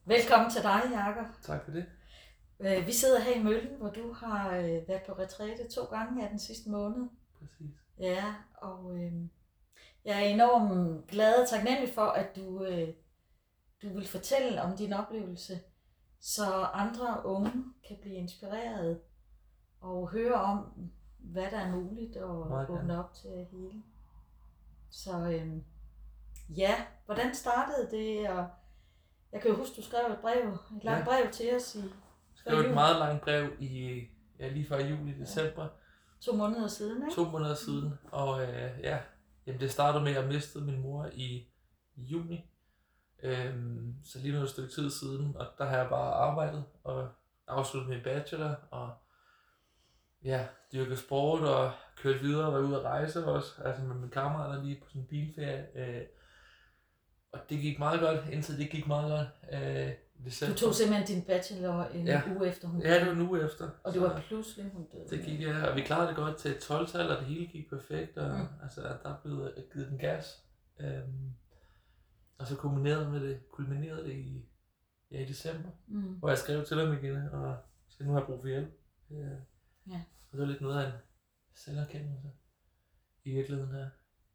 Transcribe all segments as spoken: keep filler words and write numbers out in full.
Velkommen til dig, Jakob. Tak for det. Vi sidder her i Møllen, hvor du har været på retræte to gange af den sidste måned. Præcis. Ja, og øh, jeg er enormt glad og taknemmelig for, at du, øh, du vil fortælle om din oplevelse, så andre unge kan blive inspireret og høre om, hvad der er muligt og åbne op til at hele. Så øh, ja, hvordan startede det? Og jeg kan jo huske, du skrev et brev, et langt ja. brev til os i Det var et meget langt brev i, ja, lige før juli, december. Ja. To måneder siden, ikke? To måneder siden, og øh, ja, jamen det startede med, at jeg mistede min mor i, i juni. Øhm, så lige nu et stykke tid siden, og der har jeg bare arbejdet og afsluttet min bachelor, og ja, dyrket sport og kørt videre og været ude at rejse også, altså med mine kammerater lige på sådan en bilferie. Øh, og det gik meget godt, indtil det gik meget godt. Øh, Du tog simpelthen din bachelor en ja. uge efter hun døde? Ja, det var en uge efter. Og det var pludselig hun døde? Det gik, ja, og vi klarede det godt til et tolv-tal, og det hele gik perfekt, og mm. altså, der blev givet den gas. Øhm, og så kulminerede med det, kulminerede det i, ja, i december, mm. hvor jeg skrev til ham igen, og så nu har jeg brug for hjælp. Ja. Ja. Og det var lidt noget af en selverkendelse i virkeligheden her.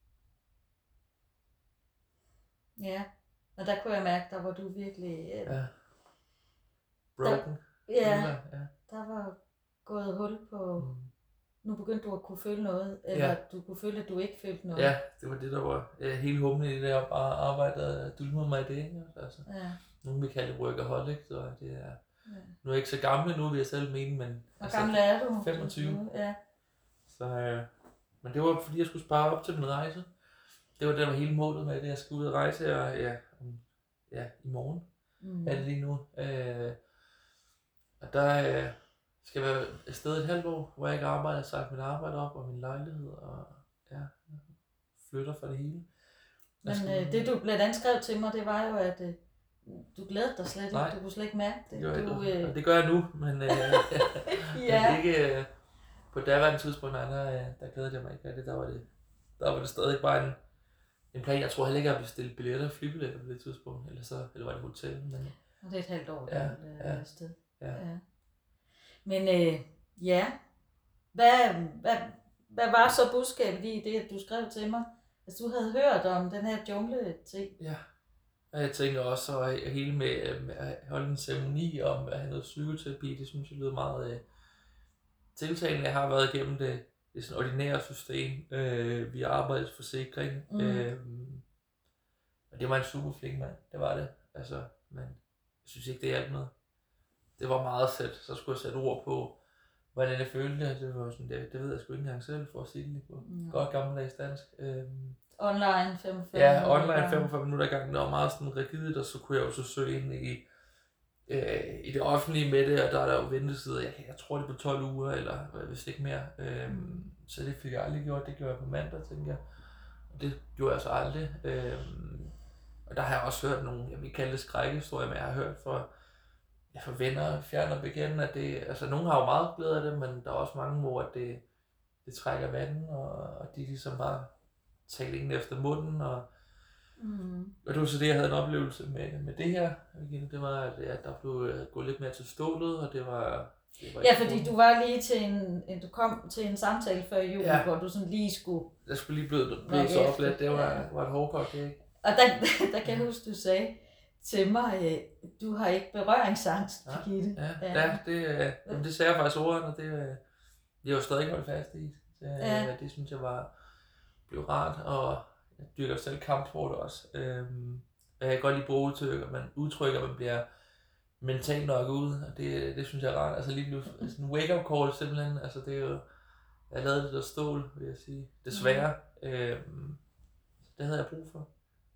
Ja, og der kunne jeg mærke, der var du virkelig... Øh, ja. Broken. Der, ja, ja, der var gået hul på... Mm. Nu begyndte du at kunne føle noget, eller ja. du kunne føle, at du ikke følte noget. Ja, det var det, der var ja, hele humlen i det, jeg bare arbejdede og dulmede mig i det, ikke? Altså, ja. Nogen vil kalde det workaholic, så det er... Ja. Nu er jeg ikke så gammel nu, vil jeg selv mene, men... Hvor altså, gammel er du? femogtyve. Ja. Så, øh, men det var fordi, jeg skulle spare op til min rejse. Det var det, der var hele målet med det, jeg skulle ud og rejse, og ja, om, ja i morgen mm. er det lige nu. Øh, og der øh, skal jeg være afsted et halvt år, hvor jeg ikke arbejder, jeg har sagt mit arbejde op og min lejlighed, og ja, flytter for det hele. Men skulle, øh, det du blandt andet skrev til mig, det var jo, at øh, du glædede dig slet ikke, du kunne slet ikke mærke det. Det, du, øh... det gør jeg nu, men, øh, ja. men ikke øh, på daværende tidspunkt, der, der glædede jeg mig ikke af det, der var det, der var det stadig bare en, en plan. Jeg tror heller ikke, at jeg bestilte billetter, flybilletter på det tidspunkt, eller så, eller var det hotel. Men... Og det er et halvt år, ja, der er ja, afsted. Ja. Ja. Men øh, ja, hvad, hvad, hvad var så budskabet i det, du skrev til mig? Altså du havde hørt om den her jungle-ting. Ja, og jeg tænker også, at hele med, med at holde en ceremoni om at have noget psykoterapi, det synes jeg lyder meget øh, tiltalende. Jeg har været igennem det, det sådan ordinære system, øh, via arbejdsforsikring, mm. øh, og det var en super flink mand, det var det. Altså, men jeg synes ikke, det hjalp noget. Det var meget sæt, så skulle jeg sætte ord på, hvordan jeg følte det. Det var sådan, det, det ved jeg sgu ikke engang selv, for at sige det på mm. godt gammeldags dansk. Øhm, online femogfyrre Ja, online femogfyrre minutter i gang. Det var meget sådan rigidt, og så kunne jeg jo så søge ind i, øh, i det offentlige med det, og der er der jo ventetider. Jeg, jeg tror det er på tolv uger, eller hvis ikke mere. Øhm, så det fik jeg aldrig gjort. Det gjorde jeg på mandag, tænker jeg. Og det gjorde jeg så aldrig. Øhm, og der har jeg også hørt nogle, jeg vil kalde det skrækhistorier, men jeg har hørt fra Jeg for venner, fjerne og bekendte, at det, altså nogen har jo meget glæde af det, men der er også mange, hvor det, det trækker vandet, og, og de ligesom bare taler ingen efter munden, og, mm. og det var så det, jeg havde en oplevelse med, med det her, det var, at, at der blev gået lidt mere til stålet, og det var... Det var ja, fordi du var lige til en, en, du kom til en samtale før jul, ja. Hvor du sådan lige skulle... Jeg skulle lige bløde, bløde så op lidt, det var, ja. var et hårdkogt, ikke? Og der, der kan jeg huske, du sagde til mig, du har ikke berøringsangst, Birgitte. Ja, ja, ja. det, jamen, det sagde jeg faktisk ordene, og det, det er jo stadig holdt fast i. Det, ja. det synes jeg var, blev rart, og jeg dyrker selv kampsport også. Øhm, jeg kan godt lide bruge udtryk, og man udtrykker, at man bliver mentalt nok ud, og det, det synes jeg er rart. Altså lige blev sådan en wake-up call simpelthen, altså det er jo, jeg lavede det der stål, vil jeg sige, desværre. Mm. Øhm, det havde jeg brug for.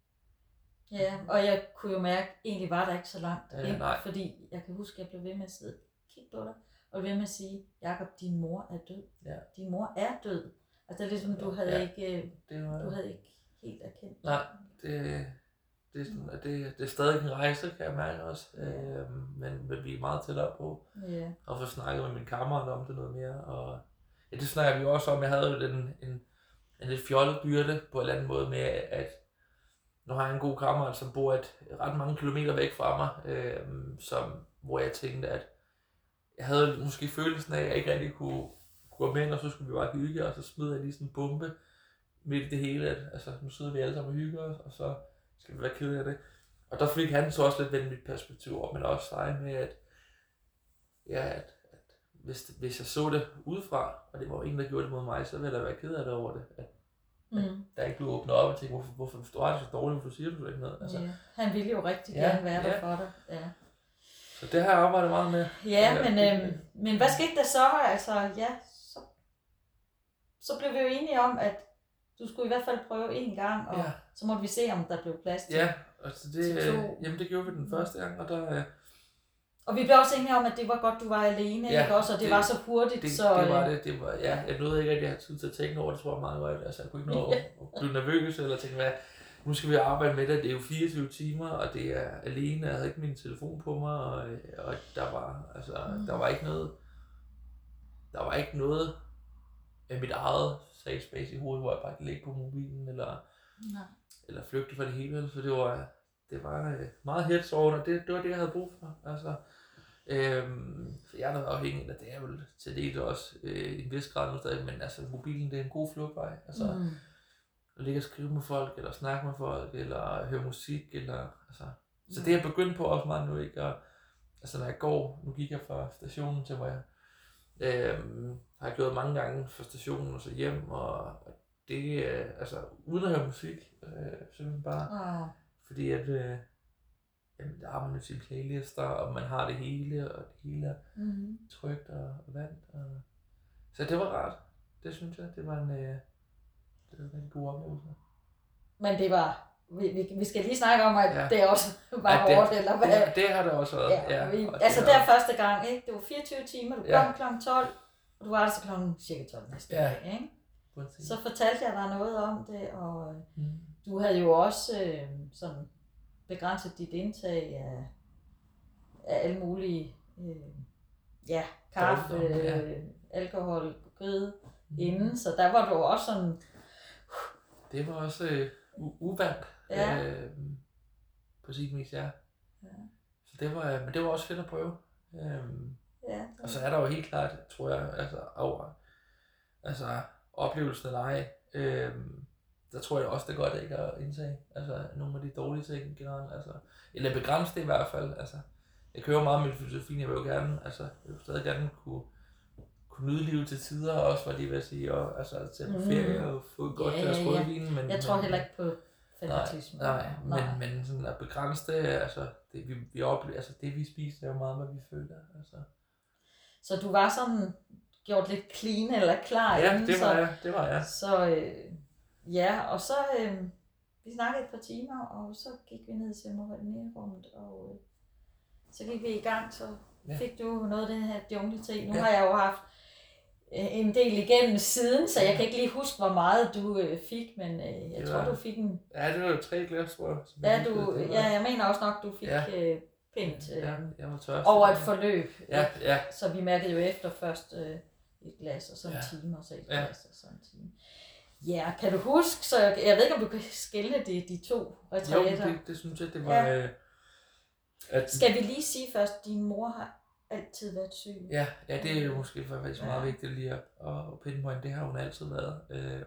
Ja, og jeg kunne jo mærke, egentlig var der ikke så langt, ja, ikke? Fordi jeg kan huske, at jeg blev ved med at sidde og kigge på dig, og ved med at sige, Jakob, din mor er død. Ja. Din mor er død. Altså det er ligesom, du havde, ja, ikke, det var... du havde ikke helt erkendt. Nej, det, det, det, det, det er stadig en rejse, kan jeg mærke også, ja. øhm, men, men vi er meget tættere på, ja. Og få snakket med min kammerat om det noget mere, og ja, det snakker vi jo også om. Jeg havde jo en, en, en lidt fjollet byrde på en eller anden måde med, at nu har jeg en god kammerat, som bor et, ret mange kilometer væk fra mig, øh, som, hvor jeg tænkte, at jeg havde måske følelsen af, at jeg ikke rigtig kunne, kunne gå med ind, og så skulle vi bare hygge, og så smed jeg lige sådan en bombe midt i det hele, at altså, nu sidder vi alle sammen og hygger os, og så skal vi være kede af det. Og der fik han så også lidt vendt mit perspektiv op, men også sig med, at, ja, at, at hvis, hvis jeg så det udefra, og det var en, der gjorde det mod mig, så ville jeg være ked af det over det. At, mm. at der ikke blev åbnet op og tænkte, hvorfor, hvorfor du har det så dårligt, hvorfor siger du ikke noget? Altså, ja. Han ville jo rigtig ja, gerne være der ja. for dig. Ja. Så det har jeg arbejdet meget med. Ja, men, øhm, men hvad skete der så? Altså, ja, så, så blev vi jo enige om, at du skulle i hvert fald prøve en gang, og ja. Så måtte vi se, om der blev plads til. Ja, altså det, øh, jamen det gjorde vi den første gang, og der... Øh, og vi blev også enige om, at det var godt, du var alene, ja, ikke også? Og det, det var så hurtigt, det, så... Det var det, det var, ja, jeg nåede ikke, at jeg havde tid til at tænke over det, tror jeg meget godt. Altså, jeg kunne ikke nå at blive nervøs, eller tænke, hvad, nu skal vi arbejde med det, det er jo fireogtyve timer, og det er alene, jeg havde ikke min telefon på mig, og, og der var, altså, mm. der var ikke noget, der var ikke noget af mit eget safe space i hovedet, hvor jeg bare kan ligge på mobilen, eller, Nej. eller flygte fra det hele, så det var, det var meget hetsovende, og det, det var det, jeg havde brug for, altså. Øhm, for jeg er da afhængig af, det er vel til det også øh, i en vis grad nu stadig, men altså mobilen, det er en god flugtvej, altså mm. at ligge og skrive med folk, eller snakke med folk, eller høre musik, eller altså, så det er jeg begyndt på også meget nu, ikke, og altså når jeg går, nu gik jeg fra stationen til, hvor jeg øhm, har gjort mange gange fra stationen og så hjem, og det er, øh, altså uden at høre musik, øh, simpelthen bare, oh. fordi at øh, jamen, der har man jo sine playlister, og man har det hele, og det hele er mm-hmm. trygt og vand. Og... Så det var rart. Det synes jeg, det var en, øh, det var en god oplevelse. Men det var, vi, vi, vi skal lige snakke om, at ja. Det også var ja, det, hårdt, eller hvad? Det, det har det også været, ja. ja vi, altså der første gang, ikke? Det var fireogtyve timer, du ja. Kom klokken tolv, og du var altså klokken cirka tolv næste ja. Dag, ikke? Så fortalte jeg dig noget om det, og mm. du havde jo også øh, sådan begrænset dit indtag af, af alle mulige, øh, ja, kaffe, ja. alkohol, kød mm. inden, så der var du også sådan... Det var også øh, u- uvandt, ja. øh, på sin vis, ja. ja. Så det var, men det var også fedt at prøve. Øh, ja, og så er der jo helt klart, tror jeg, altså, over, altså oplevelsen eller ej, øh, der tror jeg også, det er godt ikke at indtage, altså nogle af de dårlige ting generelt, altså, eller begrænse det i hvert fald, altså, jeg kører meget med filosofien, jeg vil jo gerne, altså, jeg vil stadig gerne kunne, kunne nyde livet til tider, også hvad de vil sige, og altså, tage på ferie og få godt ja, glas ja, ja. rødvin, men... Jeg tror heller ikke på fanatisme. Nej, nej, nej. Men, men sådan at begrænse det, altså, det vi, vi oplever, altså det vi spiser, er jo meget, hvad vi føler, altså. Så du var sådan gjort lidt clean eller klar ja, inden, det var så, jeg, det var jeg. Så, øh, ja, og så, øh, vi snakkede et par timer, og så gik vi ned til rummet, og øh, så gik vi i gang, så ja. Fik du noget af den her jungle-te. Nu ja. Har jeg jo haft øh, en del igennem siden, så jeg kan ikke lige huske, hvor meget du øh, fik, men øh, jeg var, tror, du fik en... Ja, det var jo tre glas, tror jeg. Ja, du, ja, jeg mener også nok, du fik ja. øh, pænt øh, ja, jeg var tørst, over et forløb. Ja, ja. Så vi mærkede jo efter først øh, et glas, og så en ja. Time, og så et ja. Glas, og så en time. Ja, kan du huske, så jeg, jeg ved ikke, om du kan skelne de, de to retræter. Jo, det, det synes jeg, det var... Ja. Øh, at... Skal vi lige sige først, at din mor har altid været syg? Ja, ja det er jo måske faktisk meget ja. Vigtigt lige at, at pinpointe. Det har hun altid været. Øh,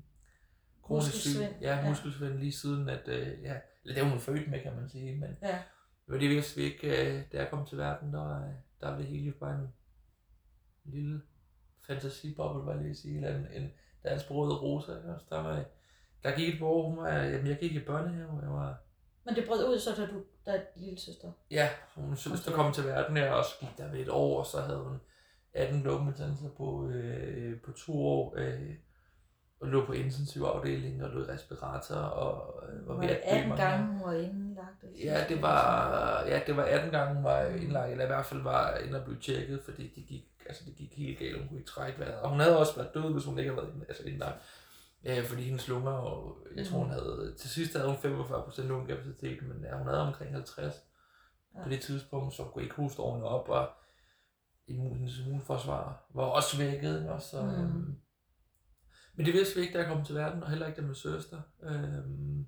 kronisk syg. Ja, muskelsvind lige siden, at... Øh, ja, eller det er hun født med, kan man sige. Men, ja. men det vidste vi ikke, øh, da jeg kom til verden, der, der var det hele bare en lille fantasiboble, var lige at sige, eller en, en dansksproget Rosa. Der, var, der gik et par år, hun var, jamen jeg gik i børnehave, jeg var... Men det brød ud, så da du, da lille søster? Ja, hun søster kom til verden, og også gik der ved et år, og så havde hun atten lungebetændelser på, øh, på to år, øh, og lå på intensiv afdeling, og lå i respirator, og øh, var ved at atten gange hun var indlagt? Ja, det var, ja, det var atten gange hun var indlagt, eller i hvert fald var inde og blive tjekket, fordi det gik, altså det gik helt galt, hun kunne ikke trække vejret, og hun havde også været død, hvis hun ikke havde været altså indlagt. Ja, fordi hendes lunger, og jeg tror hun havde, til sidst havde hun femogfyrre procent lungekapacitet, men ja, hun havde omkring halvtreds ja. På det tidspunkt, så hun kunne ikke hoste ordentligt op, og immun, hendes immunforsvar var også svækket. Også, så, mm. øhm, men det vidste vi ikke, da jeg kom til verden, og heller ikke da med søster. Øhm,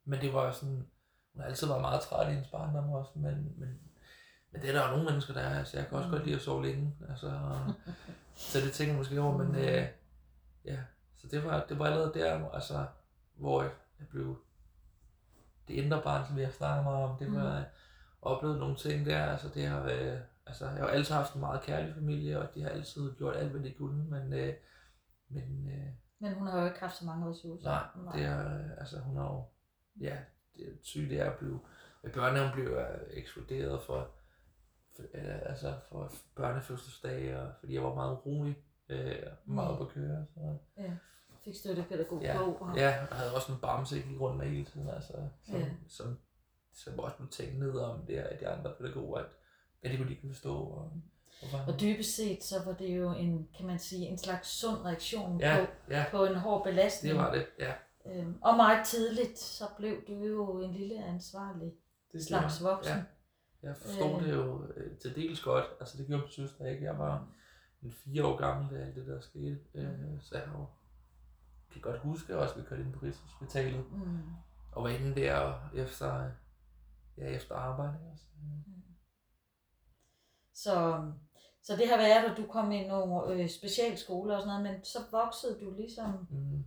men det var sådan, hun har altid været meget træt i hendes barndom også, men, men, men det er der jo nogle mennesker, der er, altså jeg kan også mm. godt lide at sove længe, altså, så det tænker jeg måske over, men øh, ja, så det var, det var allerede der, altså, hvor jeg, jeg blev, det indre barn, som vi har snakket meget om, det var, mm. oplevet nogle ting der, altså det har, øh, altså jeg har altid haft en meget kærlig familie, og de har altid gjort alt, hvad de kunne, men, øh, men, øh, men hun har jo ikke haft så mange ressourcer. Nej, nej. Det er, altså hun har jo, ja, det er sygt det er at blive, at børnene blev ekskluderet for, for, altså for børnefødselsdage, og fordi jeg var meget urolig, øh, meget op at køre. Så. Ja, fik støttepædagog ja, på. Og... ja, og havde også en bamse, jeg gik rundt med hele tiden, altså, som, ja. som, som også blev tænkt ned om det af de andre pædagoger, at, at det kunne de ikke forstå. Og, og, og dybest set, så var det jo en, kan man sige, en slags sund reaktion ja, på, ja. på en hård belastning. Det var det, ja. Øhm, og meget tidligt, så blev du jo en lille ansvarlig det slags voksen. Ja. Jeg forstod øh. det jo øh, til dels godt, altså det gjorde min søster ikke, jeg var en fire år gammel, da alt det der skete, øh, så jeg jo, kan godt huske også, at vi kørte ind på Rigshospitalet, mm. og var inde der efter, ja, efter arbejde også. Mm. Så, så det har været, at du kom i nogle øh, specialskoler og sådan noget, men så voksede du ligesom, mm.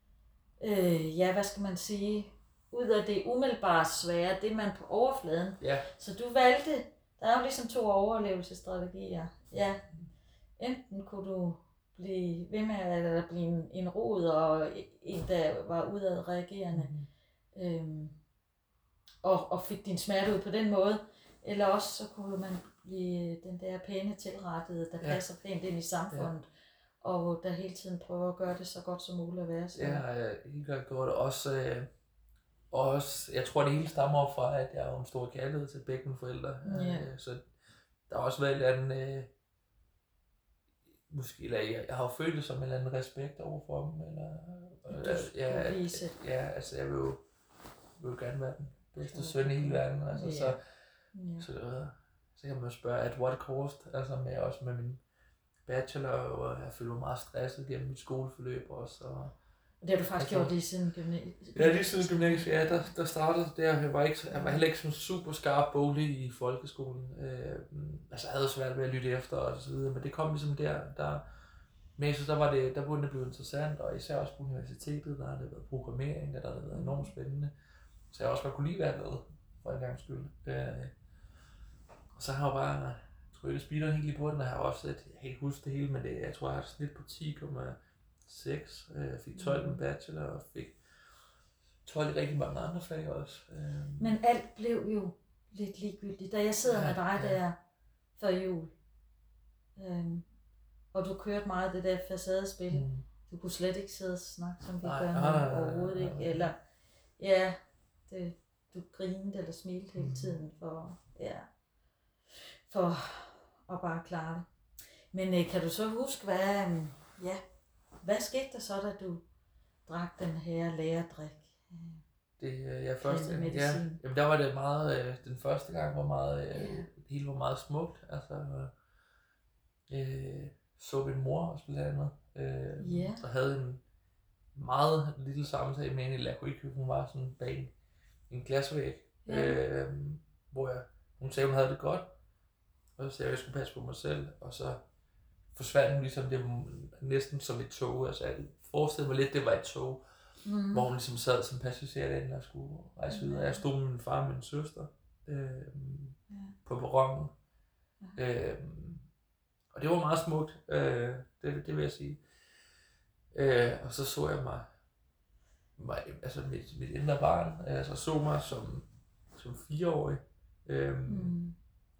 øh, ja, hvad skal man sige, ud af det umiddelbart svære, det man på overfladen. Ja. Så du valgte, der er jo ligesom to overlevelsesstrategier. Ja, enten kunne du blive ved med at blive en, en rod og en, der var udadreagerende, mm. øhm, og, og fik din smerte ud på den måde, eller også så kunne man blive den der pæne tilrettede, der ja. passer pænt ind i samfundet, ja. og der hele tiden prøver at gøre det så godt som muligt at være. Så. Ja, jeg helt klart gjort det. Også, øh, også, jeg tror det hele stammer op fra, at jeg har en stor kærlighed til begge mine forældre. Ja. Øh, så der har også været en anden, øh, måske, eller jeg, jeg har jo følt det som en eller anden respekt over for dem. Eller, øh, ja, at, ja, altså jeg vil jo, vil jo gerne være den bedste okay. søn i hele verden. Altså, ja. Så, ja. så, så, så kan man jo spørge, at what cost, altså med, også med min bachelor, og jeg følte mig meget stresset gennem mit skoleforløb også. Og, og det har du faktisk altså, gjort lige siden gymnasiet? Ja, lige siden gymnasiet, ja, der, der startede det der. Jeg var, ikke, jeg var heller ikke sådan super skarp boglig i folkeskolen. Øh, altså jeg havde svært ved at lytte efter og så videre, men det kom ligesom der, der men jeg synes, der var det, der burde det blive interessant, og især også på universitetet, der har det været programmering, der har det været enormt spændende. Så jeg også godt kunne lide være med, for en gang skyld. Øh, og så har jeg bare trykket speederen helt i bunden, og jeg har også et, jeg kan ikke huske det hele, men det, jeg tror, jeg har et snit på ti komma seks. Jeg fik tolv med bachelor, og fik tolv i rigtig mange andre fag også. Men alt blev jo lidt ligegyldigt. Da jeg sidder ja, med dig ja. der før jul, øhm, og du kørte meget det der facadespil, mm. du kunne slet ikke sidde og snakke, som vi nej, gør nu nej, overhovedet nej, nej, ikke. Eller, ja, det, du grinede eller smilte hele tiden for, ja, for at bare klare det. Men øh, kan du så huske, hvad, øh, ja, hvad skete der så, da du drak den her læredrik? Det, øh, ja, første, ja, jamen der var det meget, øh, den første gang var meget, øh, ja. det hele var meget smukt, altså, øh, så min mor også blandt andet, øh, yeah. og havde en meget lille samtale med hende, eller jeg kunne ikke, hun var sådan bag en glasvæg, yeah. øh, hvor jeg, hun sagde, hun havde det godt, og så sagde jeg, at jeg skulle passe på mig selv, og så forsvandt hun ligesom, det var næsten som et tog, altså jeg forestillede mig lidt, det var et tog, mm. hvor hun ligesom sad som passager derinde og skulle rejse videre. Mm. Jeg stod med min far og min søster øh, ja. på perronen, ja. øh, og det var meget smukt, øh, det, det vil jeg sige. Øh, og så så jeg mig, mig altså mit, mit indre barn, altså så mig som, som fireårig, øh, mm.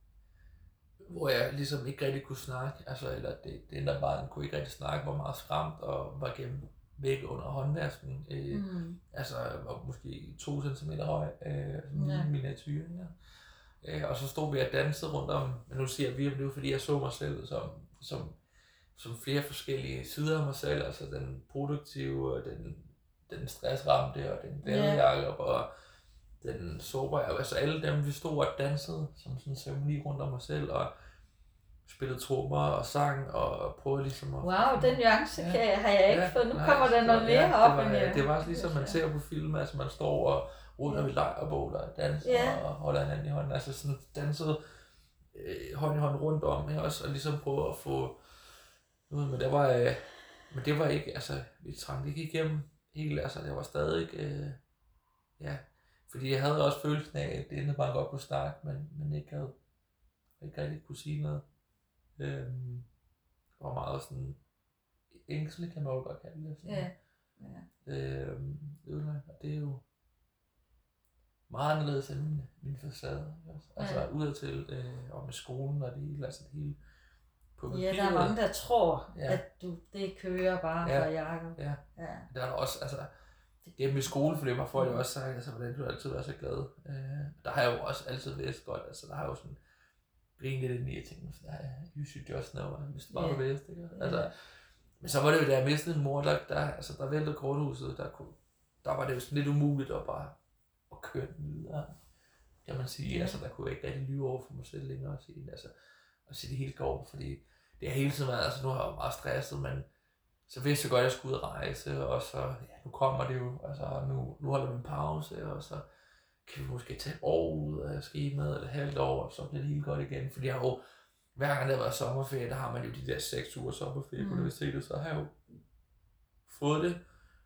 hvor jeg ligesom ikke rigtig kunne snakke, altså eller det, det indre barn kunne ikke rigtig snakke, var meget skræmt og var gennem væk under håndvasken, øh, mm. altså var måske to centimeter høj, øh, sådan ja. en miniatyr, ja. øh, og så stod vi og dansede rundt om, men nu siger jeg vi, det var fordi jeg så mig selv som, som, som flere forskellige sider af mig selv, altså den produktive, og den, den stressramte, og den glædejakke, yeah. og den sårbare, altså alle dem, vi stod og dansede som sådan en ceremoni rundt om mig selv, og spillede trommer og sang og prøvede ligesom at... Wow, den nuance ja, har jeg ikke ja, fået. Nu nej, kommer der noget mere ja, op. Det var, ja, det var ligesom man ser på film, altså man står og, rundt Ja. ved lejrbål og danser Ja. og holder hinanden i hånden. Altså sådan dansede øh, hånd i hånd rundt om, ikke? Også, og ligesom prøve at få ud, men det var, øh, men det var ikke, altså, vi trængte ikke igennem helt, altså, det var stadig, øh, ja, fordi jeg havde også følelsen af, at det endte bare godt kunne snakke, men, men ikke havde, ikke rigtig kunne sige noget. Øhm, det var meget sådan, ængselig kan man jo godt kalde det. Sådan. Ja. Ja. Øhm, og det er jo meget anderledes end min, min facade. Altså Ja. udadtil, øh, og med skolen og det hele, altså det hele. På Ja, der er mange, der tror, ja. at du, det kører bare ja. for Jacob. Ja. Ja. Der er der også, altså, gennem i skoleforløb har folk jo også sagt, altså, hvordan du altid været så glad. Øh, der har jeg jo også altid vidst godt, altså, der har jeg jo sådan grinet lidt ind i, at tænke, sådan, you should just know, hvis det bare Yeah. du vidste, ikke? Yeah. Altså, men så var det jo, da jeg mistede en mor, der, der, altså, der væltede korthuset, der, kunne, der var det jo sådan lidt umuligt at bare at køre den videre, kan man sige. Yeah. Altså, der kunne jeg ikke rigtig lyve over for mig selv længere og sige, altså, og sige det helt går, fordi det har hele tiden været, altså nu har jeg jo meget stresset, men så vidste jeg godt, at jeg skulle ud og rejse, og så, ja, nu kommer det jo, altså nu, nu holder vi en pause, og så kan vi måske tage et år ud af skemaet, eller halvt år, og så bliver det helt godt igen, fordi jeg har jo, hver gang der har været sommerferie, der har man jo de der seks uger sommerferie mm. på universitetet, så har jeg jo fået det,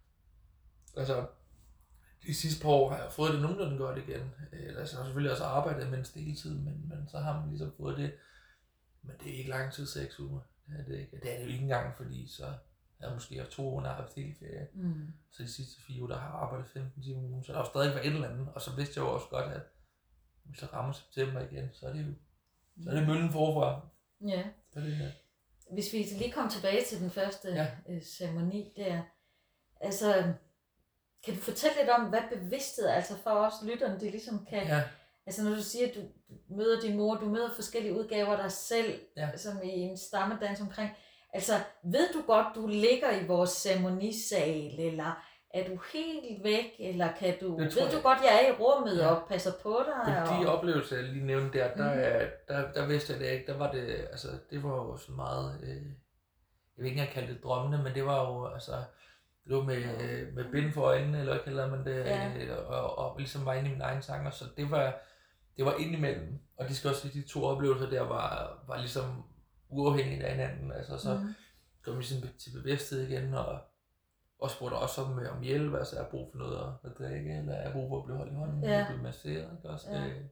altså de sidste par år har jeg fået det nogenlunde godt igen, eller altså, jeg har selvfølgelig også arbejdet mindst det hele tiden, men, men så har man ligesom fået det, men det er ikke lang tid, seks uger, det er det ikke, det er det jo ikke engang, fordi så jeg har måske haft to uger, der har haft hele ferie. Mm. Så de sidste fire uger, der har jeg arbejdet femten timer om ugen. Så der har jo stadig været et eller andet. Og så vidste jeg jo også godt, at hvis jeg rammer september igen, så er det jo så er det møllen forfra. Ja. Så er det, ja. Hvis vi lige kommer tilbage til den første ja. øh, ceremoni der. Altså, kan du fortælle lidt om, hvad bevidsthed, altså for os lytterne, det ligesom kan... Ja. Altså når du siger, at du møder din mor, du møder forskellige udgaver af dig selv, ja. Som i en stammedans omkring... Altså, ved du godt, du ligger i vores ceremonisal, eller er du helt væk, eller kan du, ved jeg. Du godt, jeg er i rummet ja. Og passer på dig? På de og... oplevelser, jeg lige nævnte der, der, mm. der, der vidste jeg det ikke, der var det, altså, det var jo sådan meget, øh, jeg vil ikke engang kalde det drømmende, men det var jo, altså, det var med, øh, med bind for øjnene, eller hvad kalder man det, ja. øh, og, og ligesom var inde i mine egne tanker, så det var, det var indimellem, og de skal også sige, de to oplevelser der var, var ligesom, uafhængigt af hinanden, altså så mm. kom vi sådan til bevidsthed igen, og, og spurgte også om, om hjælp, altså er jeg brug for noget at, at drikke, eller er jeg brug for at blive holdt i hånden, ja. Eller blive masseret, ikke også? Ja, øh,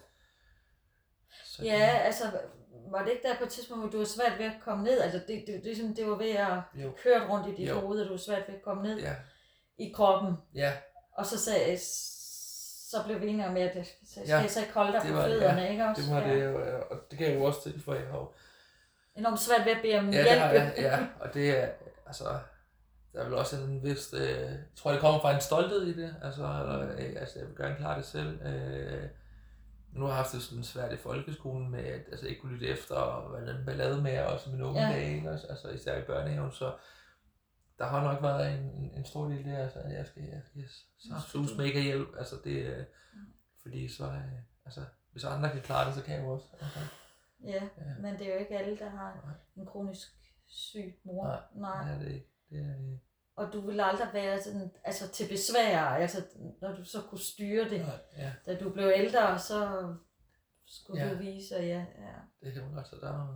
så, ja altså, var det ikke der på et tidspunkt, hvor du var svært ved at komme ned, altså det, det, det, det, det var ved at køre rundt i dit jo. Hoved, og du var svært ved at komme ned ja. I kroppen, ja. Og så sagde så blev vi enige om, at jeg skal ja. Så ikke holde dig på fødderne, ja. Ikke også? Det var ja. Det, og det kan jeg jo også til, for jeg har jo enormt svært ved at bede om ja, hjælp. Jeg, ja, og det er, altså, der er vel også en vis, øh, jeg tror det kommer fra en stolthed i det, altså, eller, øh, altså jeg vil gerne klare det selv. Øh, nu har jeg haft det sådan svært i folkeskolen med, at altså, ikke kunne lytte efter, og hvordan ballade med, også mine unge ja. Dage, også, altså især i børnehaven, så der har nok været en, en, en stor del der, altså, at jeg skal, jeg skal sus med ikke have hjælp, altså det, øh, fordi så, øh, altså, hvis andre kan klare det, så kan jeg jo også. Altså. Ja, ja, men det er jo ikke alle, der har nej. En kronisk syg mor. Nej, nej. Det er det ikke. Det er det. Og du vil aldrig være sådan, altså til besvær, altså når du så kunne styre det. Nej, ja. Da du blev ældre, så skulle ja. Du vise, ja, ja. Det kan man godt, så der var noget.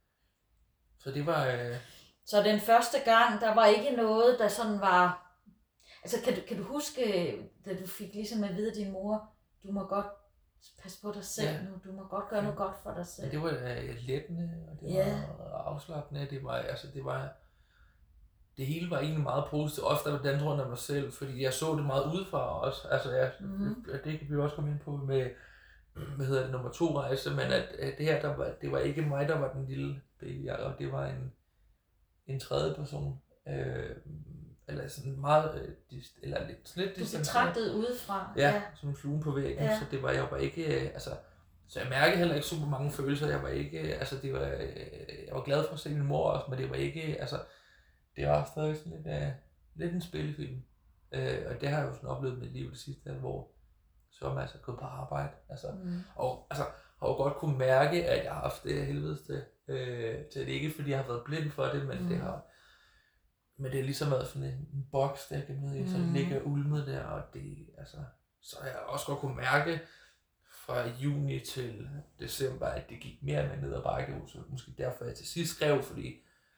Så det var... Øh... Så den første gang, der var ikke noget, der sådan var... Altså kan du, kan du huske, da du fik ligesom at vide din mor, du må godt pas på dig selv ja. Nu, du må godt gøre noget godt for dig selv. Ja, det var uh, lettende, og det ja. Var afslappende, det var, altså det var, det hele var egentlig meget positivt, også der den rundt af mig selv, fordi jeg så det meget udefra også, altså jeg, mm-hmm. det kan vi også komme ind på med, hvad hedder det, nummer to rejse, men at, at det her, der var, det var ikke mig, der var den lille baby, og det var en, en tredje person, øh, eller sådan meget, eller lidt, lidt du betragtede udefra. Ja, ja, som en flue på væggen, ja. Så det var, jeg var ikke, altså, så jeg mærkede heller ikke super mange følelser, jeg var ikke, altså det var, jeg var glad for at se min mor også, men det var ikke, altså, det var stadig sådan lidt, uh, lidt en spillefilm, uh, og det har jeg jo sådan oplevet med mit liv det sidste, hvor så er man altså gået på arbejde, altså, mm. og altså, har jo godt kunne mærke, at jeg har haft det helvedes til, øh, til det ikke, fordi jeg har været blind for det, men mm. det har, men det er ligesom været sådan en, en boks, der kan ned i, så det ligger ulmet der, og det, altså, så har jeg også godt kunne mærke fra juni til december, at det gik mere med ned ad bakke, så måske derfor jeg til sidst skrev, fordi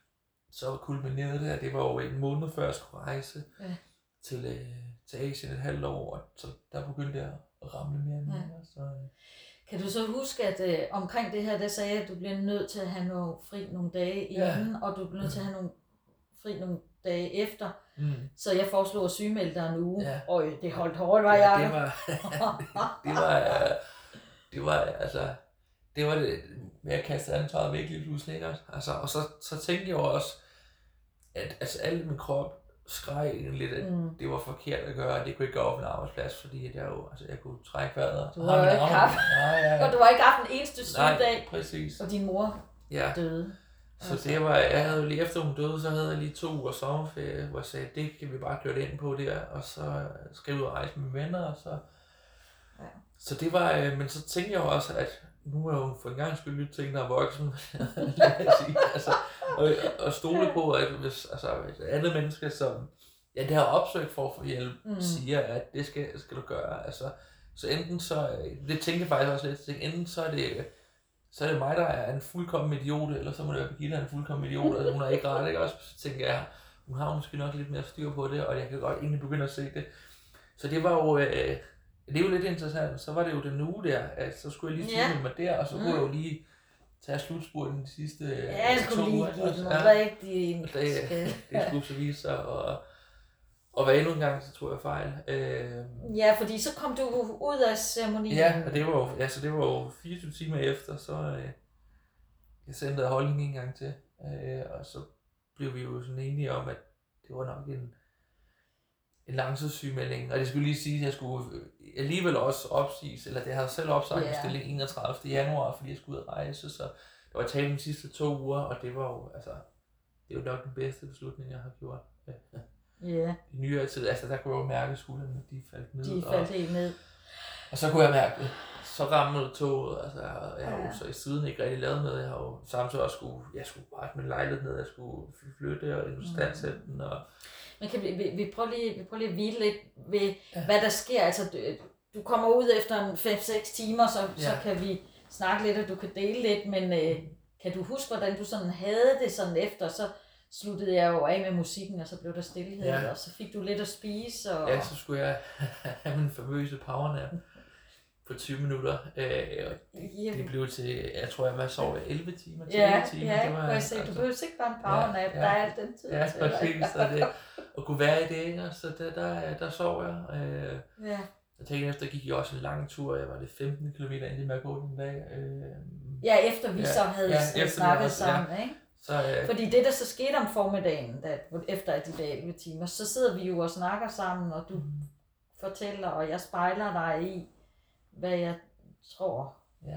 så kulminerede det, at det var jo en måned før jeg skulle rejse ja. til, øh, til Asien et halvt år, og så der begyndte jeg at ramle mere og mere. Ja. Så, øh. Kan du så huske, at øh, omkring det her, der sagde jeg, at du bliver nødt til at have noget fri nogle dage inden, ja. Og du bliver nødt til at have nogle fri nogle dage efter. Mm. Så jeg foreslog at sygemelde dig en uge. Ja. Og det holdt hårdt, var ja, jeg. Det var, det var, det var, altså, det var det, med at kaste ansvaret væk lige pludselig, ikke? Altså, og så, så tænkte jeg også, at altså, alle min krop skreg lidt, at mm. det var forkert at gøre, at det kunne ikke gå op en arbejdsplads, fordi at jeg jo, altså, jeg kunne trække vejret. Du har jo ikke haft, nej, ja, ja. Du har ikke haft en eneste sygedag, og din mor ja. døde. Så altså. Det var, jeg havde jo lige efter hun døde, så havde jeg lige to uger sommerferie, hvor jeg sagde, det kan vi bare køre det ind på der, og så skrev jeg ud og rejse med mine venner, og så... Ja. Så det var, øh, men så tænkte jeg også, at nu er jeg jo for en gang skyld lytte til en, der er voksen, sige, altså, og, og stole på, at hvis altså, et andet menneske, som ja, det har opsøgt for at få hjælp, mm. siger, at det skal, skal du gøre, altså, så enten så, det tænkte jeg faktisk også lidt, enten så er det, så er det mig, der er en fuldkommen idiot, eller så må det være Birgitte, der er en fuldkommen idiot, og hun er ikke ret, ikke også, så tænker jeg, hun har måske nok lidt mere styr på det, og jeg kan godt egentlig begynde at se det, så det var jo, øh, det er jo lidt interessant, så var det jo den uge der, at så skulle jeg lige syge ja. mig der, og så kunne mm. jeg jo lige tage slutspurten de sidste ja, jeg skulle lige give den ja. rigtig det, det skulle så vise sig, og, og hver endnu en gang, så tog jeg fejl. Øh, ja, fordi så kom du ud af ceremonien. Ja, og det var jo, altså det var jo fireogtyve timer efter, så øh, jeg sendte holdning en gang til, øh, og så blev vi jo sådan enige om, at det var nok en en langtidssygemelding, og det skulle lige sige, at jeg skulle alligevel også opsiges, eller det havde selv opsagt yeah. en stilling enogtredivte januar, fordi jeg skulle ud at rejse, så det var talt de sidste to uger, og det var jo, altså, det er jo nok den bedste beslutning, jeg har gjort. Ja. Yeah. I nyere tid, altså der kunne jeg jo mærke, at skuldrene, de faldt ned. De faldt helt ned. Og så kunne jeg mærke det. Så ramlede toget, altså jeg har jo ja. så i siden ikke rigtig lavet noget, jeg har jo samtidig også skulle, jeg skulle bare min lejlighed ned, jeg skulle flytte og istandsætte den, og men kan vi, vi, vi prøver lige, vi prøver lige at hvile lidt ved, ja. hvad der sker. Altså, du, du kommer ud efter fem seks timer, så, ja. så kan vi snakke lidt, og du kan dele lidt, men øh, kan du huske, hvordan du sådan havde det sådan efter, så sluttede jeg jo af med musikken, og så blev der stillhed, ja. og så fik du lidt at spise. Og... Ja, så skulle jeg have min famøse powernap på tyve minutter, øh, og det, det blev til, jeg tror jeg var sovet elleve timer, til ja, timer. Ja, det var, jeg sagde, altså, du behøver ikke bare en powernap, ja, ja, der er alt den tid ja, til. Ja, præcis, så det, at kunne være i det, ikke? Så der, der, der sov jeg. Øh, ja. Jeg tænkte efter, gik jeg også en lang tur, jeg var det femten kilometer ind i med at gå den dag. Øh, ja, efter vi ja, så havde ja, snakket også, sammen, ja. ikke? Så, øh, fordi det, der så skete om formiddagen, da, efter de der elleve timer, så sidder vi jo og snakker sammen, og du mm. fortæller, og jeg spejler dig i, hvad jeg tror, ja.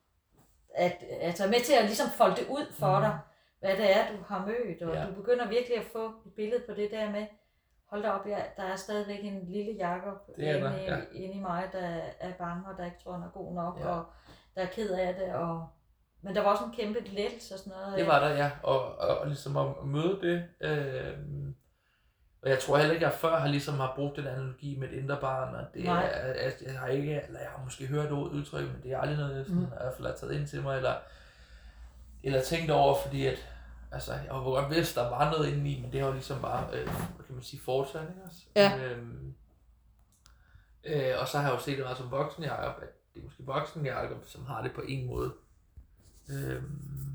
at, at er med til at ligesom folde det ud for mm. dig, hvad det er, du har mødt, og ja. du begynder virkelig at få et billede på det der med, hold da op, ja, der er stadigvæk en lille Jakob inde, ja. inde i mig, der er bange, og der ikke tror, han er god nok, ja. og der er ked af det, og men der var også en kæmpe lettelse og sådan noget. Det var der, ja, og, og, og ligesom at møde det, øh, og jeg tror heller ikke, at jeg før har ligesom har brugt den analogi med et indre barn, og det er, at jeg har ikke, eller jeg har måske hørt udtryk, men det er aldrig noget, jeg sådan, mm. i hvert fald har taget ind til mig, eller, eller tænkt over, fordi at, altså, jeg har godt vidst, der var noget inde i, men det har jo ligesom bare, øh, hvad kan man sige, fortsat, ikke også? Ja. Øhm, øh, og så har jeg jo set det meget som voksen Jakob, at det er måske voksen Jakob, som har det på en måde. Øhm,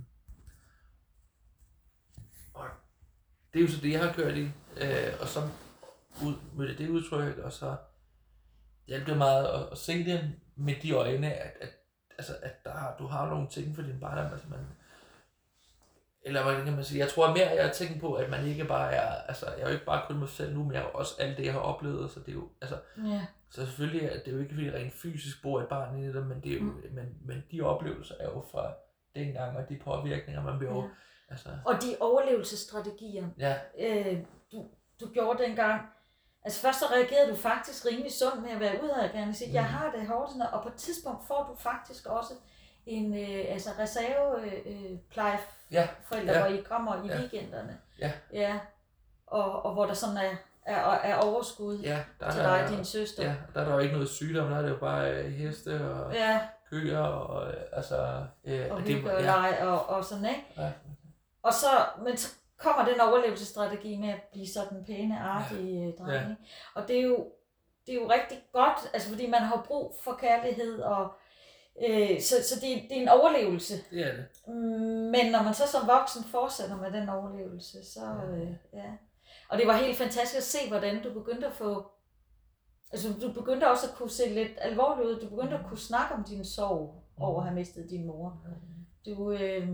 og det er jo så det, jeg har kørt i, øh, og så ud med det udtryk, og så hjalp det meget at, at se det med de øjne, at, at, altså, at der, du har nogle ting for din barndom, altså man, eller hvordan kan man sige, jeg tror mere, jeg har tænkt på, at man ikke bare er, altså jeg er jo ikke bare kun mig selv nu, men jeg er jo også alt det, jeg har oplevet, så det er jo, altså, ja. så selvfølgelig er det jo ikke, fordi rent fysisk bor et barn i det, men det er jo, mm. men, men de oplevelser er jo fra dengang, og de påvirkninger, man bliver ja. altså... Og de overlevelsesstrategier, ja. øh, du, du gjorde dengang, altså først så reagerede du faktisk rimelig sundt med at være udadreagerende og sige, mm. jeg har det hårdt, og på et tidspunkt får du faktisk også en øh, altså reserve øh, plejeforældre, ja. ja. hvor I kommer i ja. weekenderne. Ja. Ja. Og, og hvor der sådan er af, af overskud ja, der til er dig der, og din søster. Ja, der er der jo ikke noget sygdom, der er det jo bare øh, heste og Ja, køer og øh, altså... Øh, og det, hygge og ja, leg og, og sådan, ikke? ja, Og så, men så kommer den overlevelsesstrategi med at blive sådan en pæne, artige ja. dreng, Ja. ikke? Og det er jo, det er jo rigtig godt, altså fordi man har brug for kærlighed, og øh, så, så det, det er en overlevelse. det er det. Men når man så som voksen fortsætter med den overlevelse, så øh, ja. Og det var helt fantastisk at se, hvordan du begyndte at få, altså du begyndte også at kunne se lidt alvorligt ud, du begyndte at kunne snakke om din sorg over at have mistet din mor. Du, øh,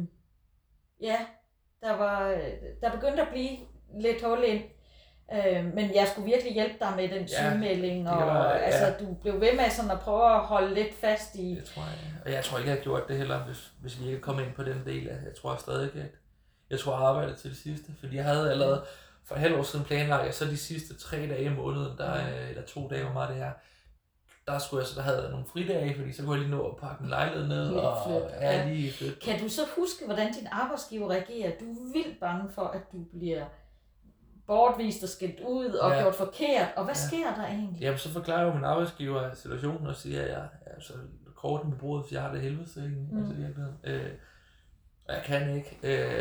ja, der var, der begyndte at blive lidt hul ind. Øh, men jeg skulle virkelig hjælpe dig med den sygemelding, ja, og var, ja. altså, du blev ved med sådan at prøve at holde lidt fast i... Det tror jeg, og jeg tror ikke, jeg har gjort det heller, hvis, hvis vi ikke kom ind på den del af, jeg tror stadig, at jeg tror, jeg arbejdede til det sidste, fordi jeg havde allerede for et halvt år siden planlagt, at så de sidste tre dage i måneden, der, eller to dage, hvor meget det her, der skulle jeg så, der havde jeg nogle fridage, fordi så kunne jeg lige nå at pakke min lejlighed ned, Lige og flyt, ja, ja. lige flytte. Kan du så huske, hvordan din arbejdsgiver reagerer? Du er vildt bange for, at du bliver bortvist og skældt ud og ja. gjort forkert. Og hvad ja. sker der egentlig? Jamen, så forklarer jeg jo min arbejdsgiver situationen og siger, at jeg er så korten med bordet, for jeg har det helvede til mm. altså, øh, og jeg kan ikke. Øh,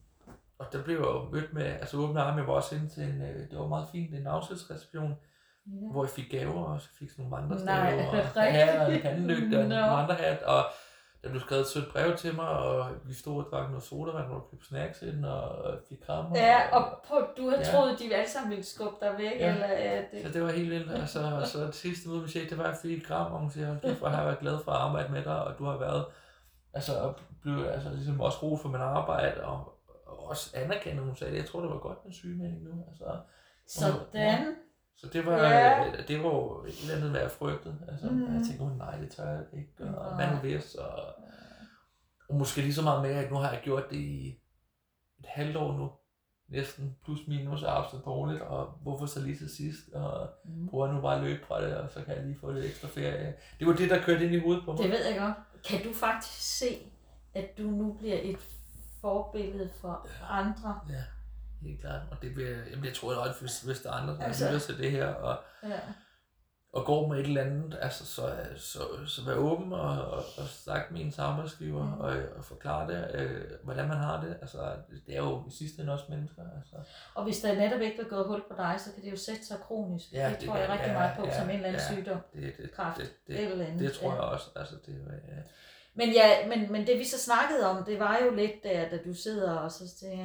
og der blev jeg jo mødt med, altså åbne arme, jeg var også inde til en, øh, det var meget fint, en afskedsreception, ja. Hvor jeg fik gaver, og så fik sådan nogle vandrestaver, og ja, og en kandelygte og no. en vandrehat, og der blev skrevet et sødt brev til mig, og vi stod og drak noget sodavand, og købte snacks ind, og fik krammer. Ja, og på, du havde ja. troet, de alle sammen ville skubbe dig væk, ja. eller ja, det... Så det var helt vildt, altså, og så det sidste møde med chef, det var, at jeg fik et kram, og hun siger, hold kæft, hvor har jeg været glad for at arbejde med dig, og du har været, altså, blev altså ligesom også ro for min arbejde, og, og også anerkendte, hun sagde det, jeg tror, det var godt med sygemelding nu, altså. Sådan. Ja. Så det var, yeah. det var jo et eller andet, hvad jeg frygtede. Altså, mm. Jeg tænkte, oh, nej, det tør jeg ikke. Og hvad nu hvis? Og, og måske lige så meget med, at nu har jeg gjort det i et halvt år nu. Næsten plus minus afstand dårligt. Og hvorfor så lige til sidst? Og mm. prøver jeg nu bare at løbe fra det, og så kan jeg lige få lidt ekstra ferie. Det var det, der kørte ind i hovedet på mig. Det ved jeg godt. Kan du faktisk se, at du nu bliver et forbillede for andre? Ja. Helt klart, og det bliver, jamen jeg tror også, hvis, hvis der er andre, der altså, lytter til det her, og, ja. og går med et eller andet, altså så, så, så vær åben og, og, og snakke med ens arbejdsgiver, mm. og, og forklare det, øh, hvordan man har det, altså det er jo i sidste ende også mennesker. Altså. Og hvis der netop ikke vil gå hul på dig, så kan det jo sætte sig kronisk, ja, det, det tror kan, jeg rigtig ja, meget på, ja, som en eller anden ja, sygdom, det, det, kræft, det, det, det, eller andet. Det tror ja. jeg også, altså det ja. Men ja, men, men det vi så snakkede om, det var jo lidt der, da du sidder og så tænker,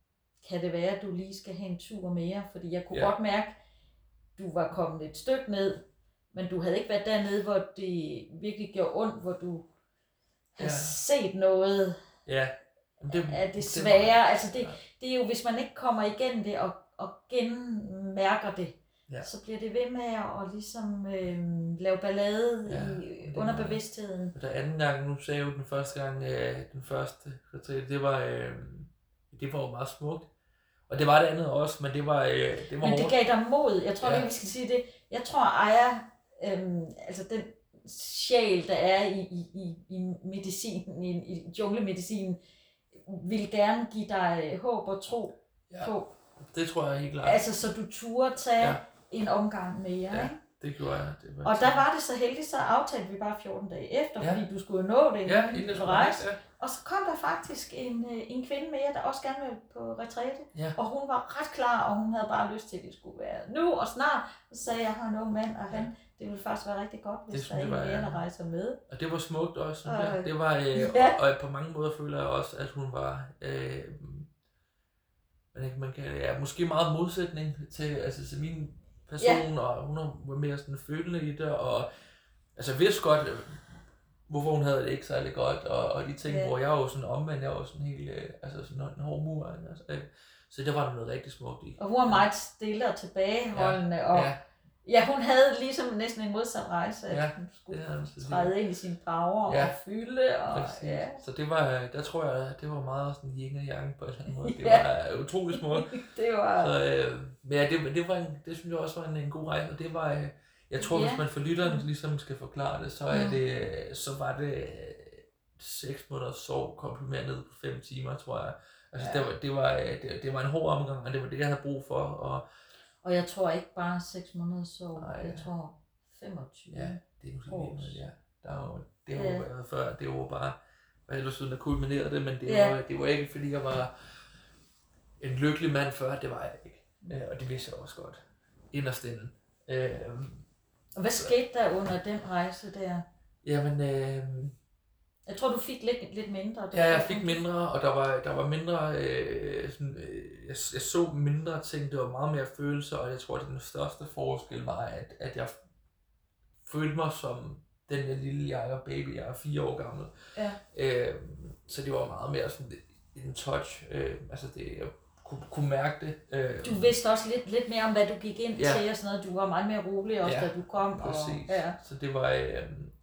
kan det være, at du lige skal have en tur mere? Fordi jeg kunne ja. godt mærke, at du var kommet et stykke ned, men du havde ikke været dernede, hvor det virkelig gjorde ondt, hvor du havde ja. set noget ja. det, af det svære. Det var, altså det, det er jo, hvis man ikke kommer igennem det og, og genmærker det, ja. så bliver det ved med at og ligesom øh, lave ballade ja, i underbevidstheden. Der anden gang, nu sagde jeg jo den første gang, øh, den første retræt, det var, øh, det var jo meget smukt. Og det var det andet også, men det var, øh, det var Men det hårdt. gav dig mod. Jeg tror ja. ikke, vi skal sige det. Jeg tror, Aya, øhm, altså den sjæl, der er i, i, i medicinen, i, i junglemedicinen, vil gerne give dig håb og tro ja. på. Det tror jeg helt klart. Altså, så du turde tage ja. en omgang mere, ja. ikke? Det gjorde jeg. Det var og der var det så heldigt, så aftalte vi bare fjorten dage efter, ja. fordi du skulle jo nå det, ja, inden du rejse. Ja. Og så kom der faktisk en, en kvinde mere, der også gerne ville på retræte. Ja. Og hun var ret klar, og hun havde bare lyst til, at det skulle være nu og snart. Så sagde jeg, jeg har en ung mand, og han, det ville faktisk være rigtig godt, hvis det, der er en mere, der rejser med. Og det var smukt også. Og, det var, øh, ja. og, og på mange måder føler jeg også, at hun var... Øh, man kan, ja, måske meget modsætning til, altså, til min person, ja. og hun var mere sådan følende i det, og altså jeg vidste godt, hvorfor hun havde det ikke særlig godt, og, og de ting, ja. hvor jeg var sådan omvendt, jeg var sådan helt, altså sådan en hård mur, altså, så det var noget rigtig smukt i. Og hun var meget stille og tilbageholdende, ja. og ja. ja, hun havde ligesom næsten en modsat rejse, at ja. hun skulle ja, træde ind i sin power ja. og fylde, og ja. Så det var, der tror jeg, det var meget sådan yin og yang på en eller anden måde. Det ja. var utrolig smukt. det var... Så, øh, men ja, det, det, var en, det synes jeg også var en, en god rejse, og det var, øh, jeg tror, ja. hvis man for lytteren ligesom skal forklare det, så, er ja. det, så var det seks måneder sov, komprimeret ned på fem timer, tror jeg. Altså, ja. det, var, det, var, det, det var en hård omgang, og det var det, jeg havde brug for, og Og Og jeg tror ikke bare seks måneder så, Nej, jeg ja. tror femogtyve. Ja, det er måske Års. lige noget, ja. Der er jo, det har Ja. jo været før, det var bare, hvad ellers siden der kulminerede det, men det, Ja. var, det var ikke fordi jeg var en lykkelig mand før, det var jeg ikke. Øh, og det vidste jeg også godt. Inderst inde. Øh, Og hvad skete der under den rejse der? jamen, øh, Jeg tror, du fik lidt, lidt mindre. Det ja, jeg var- fik mindre, og der var, der var mindre, øh, sådan, øh, jeg, jeg så mindre ting, det var meget mere følelser, og jeg tror, at den største forskel var, at, at jeg følte mig som den der lille Jacob baby, jeg er fire år gammel. Ja. Øh, så det var meget mere sådan en touch, øh, altså det, jeg kunne, kunne mærke det. Øh, Du vidste også lidt, lidt mere om, hvad du gik ind Ja. til og sådan noget. Du var meget mere rolig også, Ja, da du kom. præcis. Og, ja. Så det var, øh,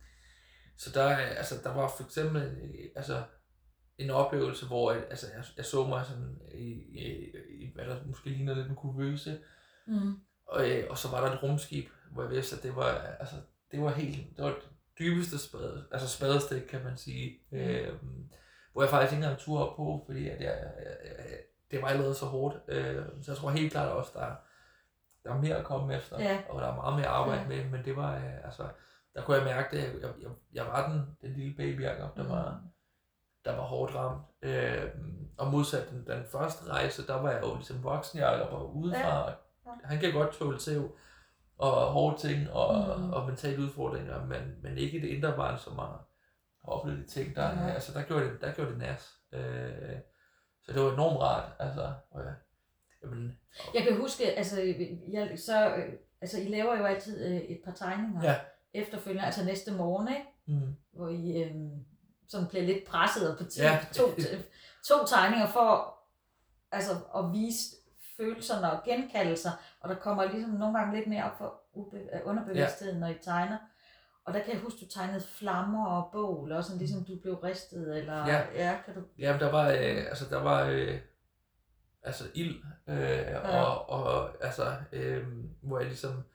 så der, altså, der var for eksempel øh, altså, en oplevelse, hvor jeg, altså, jeg, jeg så mig sådan i, i, i, hvad der måske ligner lidt en kuvøse, Mm. og, øh, og så var der et rumskib, hvor jeg vidste, at det var, altså, det var helt, det var det dybeste spade, altså spadestik, kan man sige, mm. øh, hvor jeg faktisk ikke engang turde op på, fordi at jeg, jeg, jeg, det var allerede så hårdt, øh, så jeg tror helt klart også, der, der er mere at komme efter, Ja. og der er meget mere at arbejde Ja. med, men det var, øh, altså, der kunne jeg mærke det, jeg, jeg, jeg var den, den lille baby Jacob, der var, der var hårdt ramt, øh, og modsat den, den første rejse, der var jeg jo ligesom voksen Jacob og udefra, Ja. ja. Han kan godt tåle tæv og hårde ting og, Mm. og mentale udfordringer, men, men ikke det indre barn, som har, har oplevet de ting, der, Ja. altså, der, gjorde det, der gjorde det nas. Øh, så det var enormt rart, altså, og jeg, jamen, Jeg kan huske, altså, jeg, så, øh, altså I laver jo altid øh, et par tegninger ja, efterfølgende, altså næste morgen, ikke? mm, Hvor I øh, sådan bliver lidt presset og på tid, Ja. to, to tegninger for altså, at vise følelserne og genkaldelser, og der kommer ligesom nogle gange lidt mere op for ube- øh, underbevidstheden, når I tegner. Og der kan jeg huske, du tegnede flammer og bål, og sådan ligesom du blev ristet, eller Ja. ja kan du... ja, der var, øh, altså, der var, øh, altså, ild, øh, ja. og, og, altså, øh, hvor jeg ligesom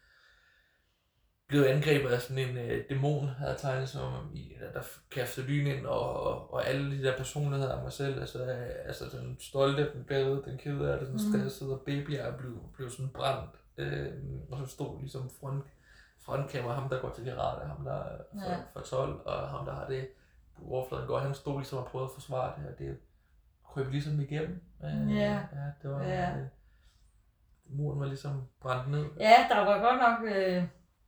blev angrebet af sådan en øh, dæmon, havde jeg tegnet som om, i, der, der kastede lyn ind, og, og, og alle de der personligheder af mig selv, altså, øh, altså den stolte, den glade, den kede af det, den Mhm. stressede, og babyer blev, blev sådan brændt, øh, og så stod ligesom front, frontkamera, ham der går til karate, ham der er for, Ja. for tolv, og ham der har det på overfladen går, han stod ligesom og prøvede at forsvare det her, det krøb ligesom igennem. Øh, Ja. ja, det var, Ja. øh, muren var ligesom brændt ned. Ja, der var godt nok øh,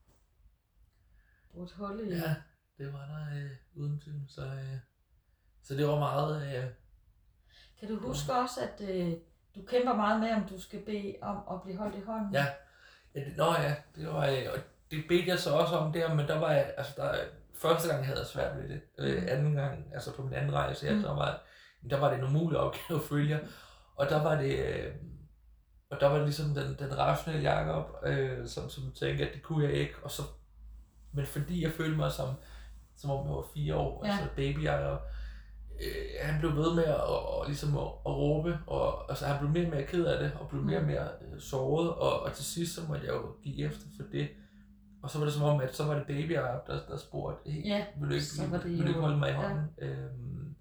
brudt hul i. Ja, det var der øh, uden tvivl, så, øh, så det var meget, øh, Kan du huske også, at øh, du kæmper meget med, om du skal bede om at blive holdt i hånden? ja, ja det, nå ja, det var, øh, og det bedte jeg så også om der, men der var jeg, altså der, første gang havde jeg svært ved det, øh, anden gang, altså på min anden rejse, ja, Mm. der var, der var det en umulig opgave at følge, og der var det, øh, og der var det ligesom den, den rationelle Jacob, øh, som, som tænkte, at det kunne jeg ikke, og så, men fordi jeg følte mig som, som om jeg var fire år, Ja. altså baby Jacob, øh, han blev ved med at, og, og ligesom at, at råbe, og altså, han blev mere og mere ked af det, og blev mere og mere øh, såret, og, og til sidst så måtte jeg jo give efter for det. Og så var det som om, at så var det baby Jacob, der, der spurgte, hey, Ja, vil du ikke, så var det vil, vil du jo- ikke holde mig i ja. hånden? Øhm,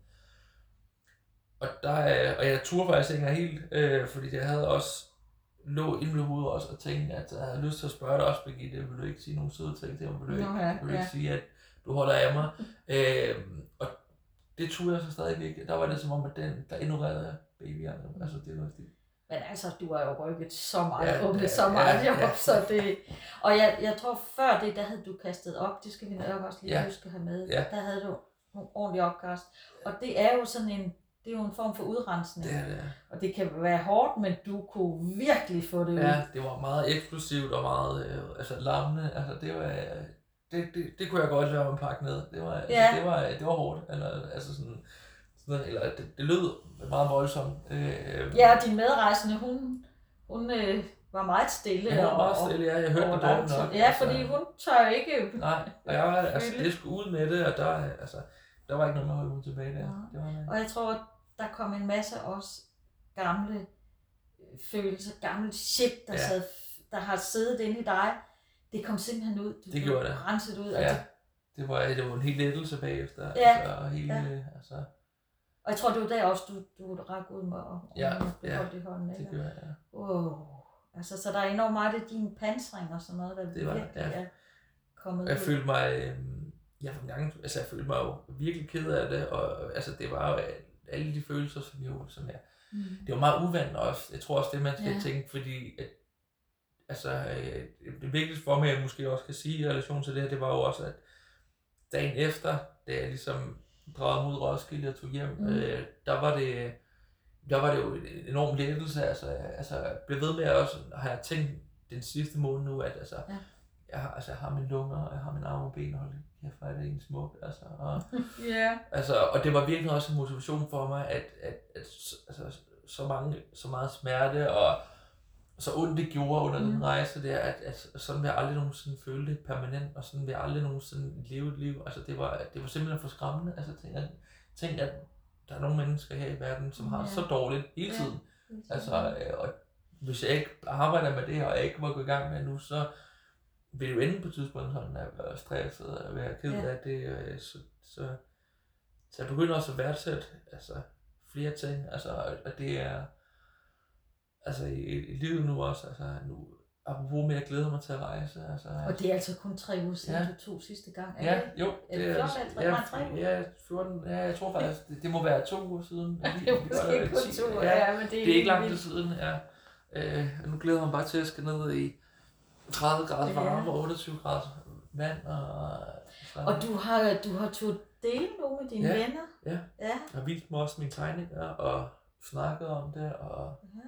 og, der, og jeg turde faktisk ikke engang helt, øh, fordi jeg havde også lå inde i hovedet også og tænkte, at jeg havde lyst til at spørge dig også, Birgitte, vil du ikke sige nogle søde ting til mig? Vil du ikke, Nå ja, vil du ja. ikke sige, at du holder af mig? øhm, og det turde jeg så stadig ikke. Der var det som om, at den, der ignorerede jeg baby Jacob. Altså, det var det. Men altså, du har jo rykket så meget, Ja, ja, åbnet ja, så meget ja, op, ja. så det... Og jeg, jeg tror, før det, der havde du kastet op, det skal vi nok også lige Ja. huske at have med. Ja. Der havde du nogle ordentlige opkast. Og det er jo sådan en, det er jo en form for udrensning. Det er det. Og det kan være hårdt, men du kunne virkelig få det ud. Ja, det var meget eksplosivt og meget øh, altså larmende. Altså, det var... Øh, det, det, det kunne jeg godt lade mig pakke ned. Det var, altså, Ja. det var, det var hårdt. Eller, altså sådan, sådan, eller det, det lød meget voldsomt. Øh, Ja, og din medrejsende, hun, hun øh, var meget stille. Jeg var og- meget stille, ja. Jeg hørte over det lang dårligt tid. nok. Ja, fordi hun tør ikke. Nej, og jeg var, altså, Føle. det skulle ud med det, og der, altså, der var ikke noget med at holde mig tilbage der. Ja. Det var, Og jeg tror, der kom en masse også gamle øh, følelser, gamle shit, der, Ja. sad, der har siddet inde i dig. Det kom simpelthen ud. Du Det blev gjorde det. renset ud. ja, Altså, det var, det var en helt lettelse bagefter. Ja, Altså, og hele, ja. altså, og jeg tror, det var der også, du, du rak ud med at Ja, at blive ja. holdt i hånden. det Ikke? gjorde jeg, ja. Wow. Altså, så der er enormt meget af din pansring og sådan noget, der Det var, virkelig ja. er kommet Jeg ud. følte mig, øh, jeg, gang, altså, jeg følte mig jo virkelig ked af det, og altså, det var jo alle de følelser, som, jo, som jeg, mm. det var meget uvandt også. Jeg tror også, det man skal ja. tænke, fordi at, altså, øh, det vigtigste for mig, jeg måske også kan sige i relation til det her, det var jo også, at dagen efter, da jeg ligesom drejede mod Roskilde og tog hjem, mm. øh, der var det, der var det jo en enorm lettelse. Altså, altså jeg blev ved med at også, har jeg tænkt den sidste måned nu, at altså, ja. jeg, har, altså, jeg har mine lunger, og jeg har mine arme og ben, hold kæft, hvor er det en smuk. Altså, og, yeah. altså, og det var virkelig også en motivation for mig, at, at, at altså, så, mange, så meget smerte, og så ondt det gjorde under mm. den rejse der, at, at sådan vil jeg aldrig nogensinde føle det permanent, og sådan vil jeg aldrig nogensinde leve et liv. Altså det var, det var simpelthen for skræmmende. Altså tænk at, tænk, at der er nogle mennesker her i verden, som har ja. så dårligt hele tiden. Ja. Altså, og hvis jeg ikke arbejder med det, og jeg ikke må gå i gang med nu, så vil det jo ende på et tidspunkt sådan at være stresset og være ked af ja. det. Så, så, så jeg begynder også at værdsætte altså, flere ting, altså, og det er altså i, i livet nu også, altså nu, apropos med, jeg glæder mig til at rejse. Altså, og det er altså kun tre uger siden, ja. du tog sidste gang, er ja, det? Jo, er det, det er fjorten, ja, ja, fjorten, ja, jeg tror faktisk, det, det må være to uger siden. Ja, det er måske kun to uger, ja, ja, men det er, det er ikke lang tid siden, ja. Øh, nu glæder jeg mig bare til at skal ned i tredive grader varme ja. og otteogtyve grader vand. Og, og du har, du har turde dele nu med dine ja, venner? Ja, ja. Jeg har vist mig også mine tegninger og snakket om det, og ja.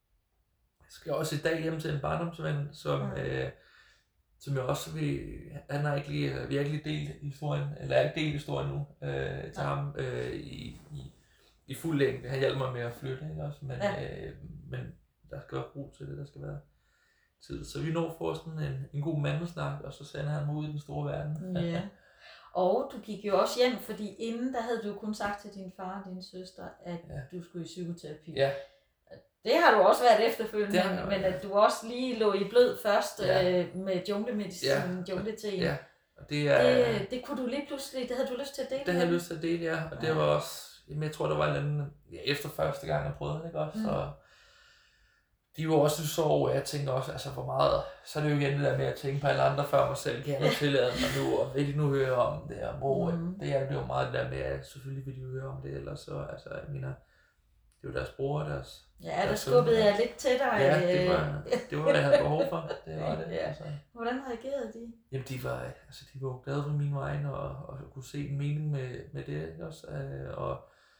jeg skal også i dag hjem til en barndomsven, som, ja. øh, som jeg også vil, han har ikke lige, vi har ikke lige delt historien, eller jeg har ikke delt historien nu øh, til ja. ham øh, i, i, i fuld længde. Han hjælper mig med at flytte, ikke også, men, ja. øh, men der skal være brug til det, der skal være tid. Så vi når for sådan en, en god mandesnak, og så sender han mig ud i den store verden. Ja. Og du gik jo også hjem, fordi inden der havde du kun sagt til din far og din søster, at ja. du skulle i psykoterapi. Ja. Det har du også været efterfølgende, men, men at du også lige lå i blød først ja. øh, med junglemedicin, ja. jungleteen. Ja. Og det, er, det, det kunne du lige pludselig, det havde du lyst til at dele? Det havde jeg lyst til at dele, ja. Og ja. det var også, jamen, jeg tror, der var en anden, ja, efter første gang, jeg prøvede det, ikke også? Mm. Så de var også så over, jeg tænkte også, altså hvor meget, så er det jo igen det der med at tænke på alle andre før mig selv, kan jeg tillade mig nu, og vil de nu høre om det, og hvor, mm. det er det jo meget det der med, at selvfølgelig vil de høre om det, ellers så, altså, jeg mener, det er jo deres bror, deres ja, der skubbede jeg lidt til dig. Ja, det var, det var, hvad jeg havde behov for, det var det. Ja. Altså. Hvordan reagerede de? Jamen, de var, altså, de var jo glade for min vegne, og, og kunne se en mening med, med det, ikke også, og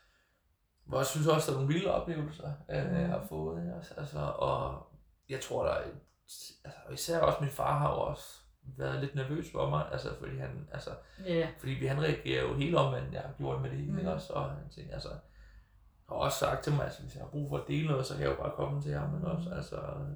Og jeg synes også, der er nogle vilde oplevelser, øh, mm. jeg har fået. Ikke? Altså, og jeg tror, der er, altså, især også min far har jo også været lidt nervøs for mig, altså, fordi han, altså, yeah. fordi han reagerer jo helt om, hvad jeg har gjort med det hele, mm. også, og han tænker, altså, har også sagt til mig, altså, hvis jeg har brug for at dele noget, så kan jeg jo bare komme til ham, men også, altså,